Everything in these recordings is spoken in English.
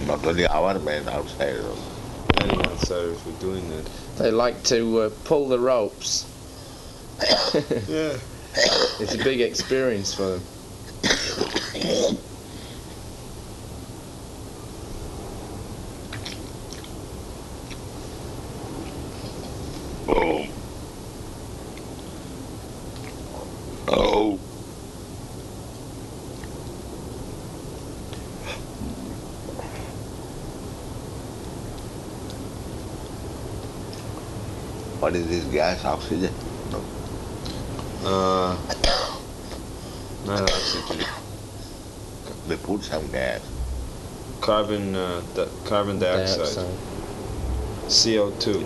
Not only our men, outsiders. Many outsiders were doing that. They like to pull the ropes. Yeah. It's a big experience for them. Oh. Oh. What is this gas? Oxygen? Not oxygen. They put some gas. Carbon dioxide. CO2.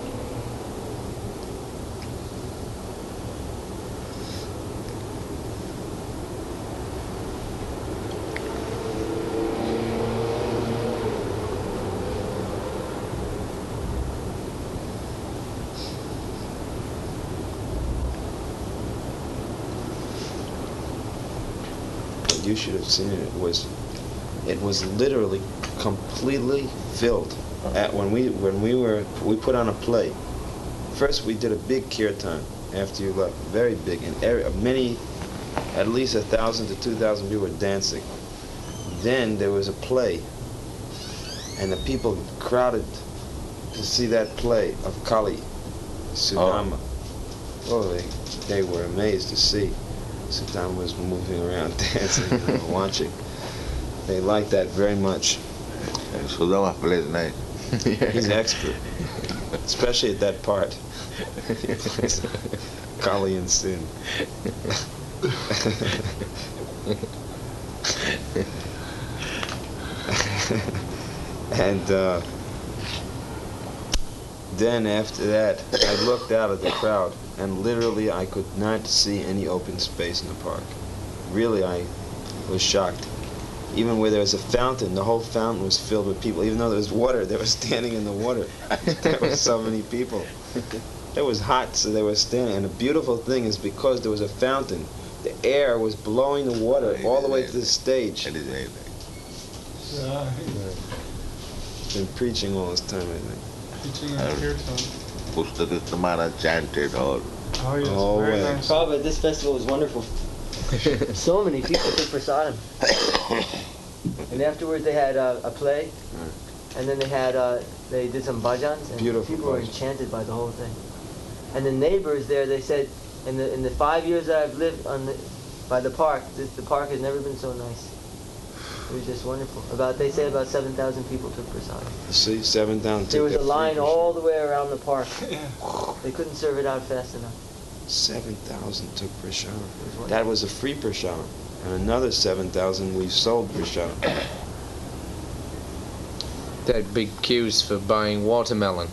You should have seen it. It was literally completely filled. When we put on a play. First we did a big kirtan after you left, very big, and many, at least 1,000 to 2,000 people were dancing. Then there was a play, and the people crowded to see that play of Kali, Sudama. Oh, they were amazed to see. Sudama was moving around dancing, watching. They liked that very much. And Sudama plays nice. He's an expert, especially at that part. Kali and Sin. And then after that, I looked out at the crowd, and literally I could not see any open space in the park. Really, I was shocked. Even where there was a fountain, the whole fountain was filled with people. Even though there was water, they were standing in the water. There were so many people. It was hot, so they were standing. And the beautiful thing is because there was a fountain, the air was blowing the water all the way to the stage. It is very nice. Been preaching all this time, I think. Preaching and kirtan. Pustakrishna Maharaj chanted all. Oh yes, Oh, very yeah. nice. Prabhupada, this festival was wonderful. So many people took prasadam. And afterwards they had a play, and then they did some bhajans, and Beautiful people were bhajans. enchanted by the whole thing. And the neighbors there, they said, in the 5 years that I've lived by the park, the park has never been so nice. It was just wonderful. They say about 7,000 people took prasadam. See, 7,000. There was a line all the way around the park. Yeah. They couldn't serve it out fast enough. 7,000 took prashad. That was a free prashad. And another 7,000 we sold prashad. They had big queues for buying watermelon.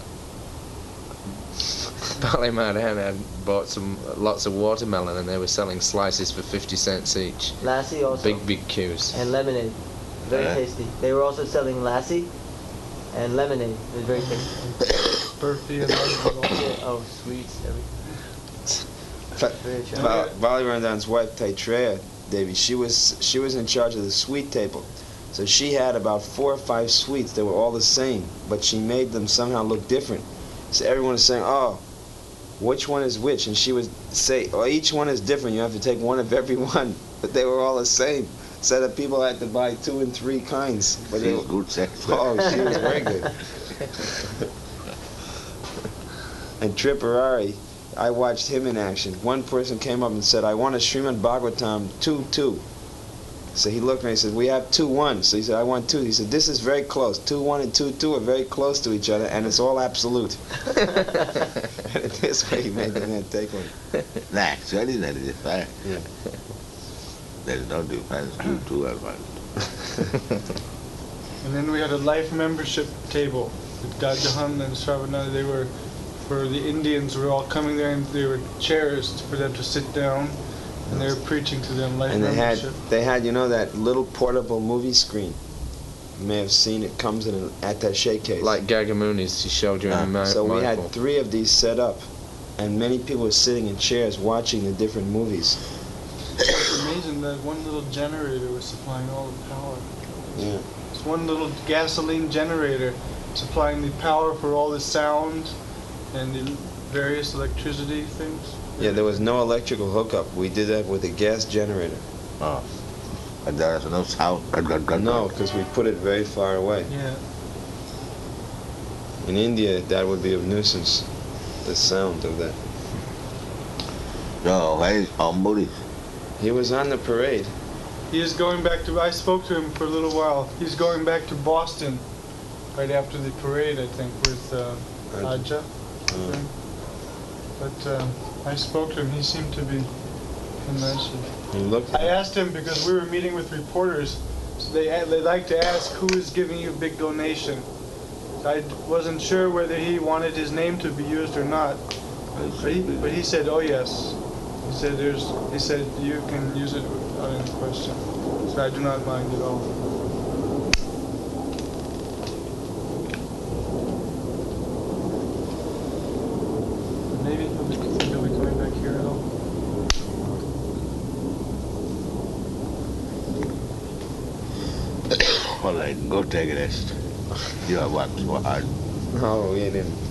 Bali Madhan had bought lots of watermelon, and they were selling slices for 50 cents each. Lassi also. Big queues. And lemonade. Very tasty. They were also selling lassi and lemonade. It was very tasty. Burfi and lemonade. Oh, sweets, everything. Very attractive. Bali Randan's wife, Taitreya Devi, she was in charge of the sweet table. So she had about 4 or 5 sweets that were all the same, but she made them somehow look different. So everyone was saying, oh, which one is which? And she would say, oh, each one is different. You have to take one of every one. But they were all the same. So that people had to buy 2 and 3 kinds. But She was good sex. oh, she was very good. And Tripurari, I watched him in action. One person came up and said, I want a Srimad Bhagavatam 2-2. So he looked at me and said, we have 2-1. So he said, I want 2. He said, this is very close. 2-1 and 2-2 are very close to each other, and it's all absolute. And this way he made the man take one. No, actually there is a fact. Yeah. There is no difference. Two are one. And then we had a life membership table with Gajahan and Shravana. They were, for the Indians, were all coming there, and there were chairs for them to sit down, and they were preaching to them life And membership. they had, you know, that little portable movie screen. You may have seen it. Comes in an attaché case. Like Gagamuni's, she showed you in the So we had Bible. 3 of these set up, and many people were sitting in chairs watching the different movies. It's amazing that one little generator was supplying all the power. Yeah. It's It's one little gasoline generator supplying the power for all the sound and the various electricity things. Yeah, there was no electrical hookup. We did that with a gas generator. Oh. And there's no sound. No, because we put it very far away. Yeah. In India, that would be a nuisance, the sound of that. So, where is Amburi? He was on the parade. He is going back to, I spoke to him for a little while. He's going back to Boston right after the parade, I think, with Aja. I think. But I spoke to him. He seemed to be nice. He looked. I asked him because we were meeting with reporters. So they like to ask who is giving you a big donation. I wasn't sure whether he wanted his name to be used or not. But he said, oh yes. He said you can use it without any question. So I do not mind at all. Maybe he'll be coming back here at all. All right, go take a rest. You have worked so hard. No, we didn't.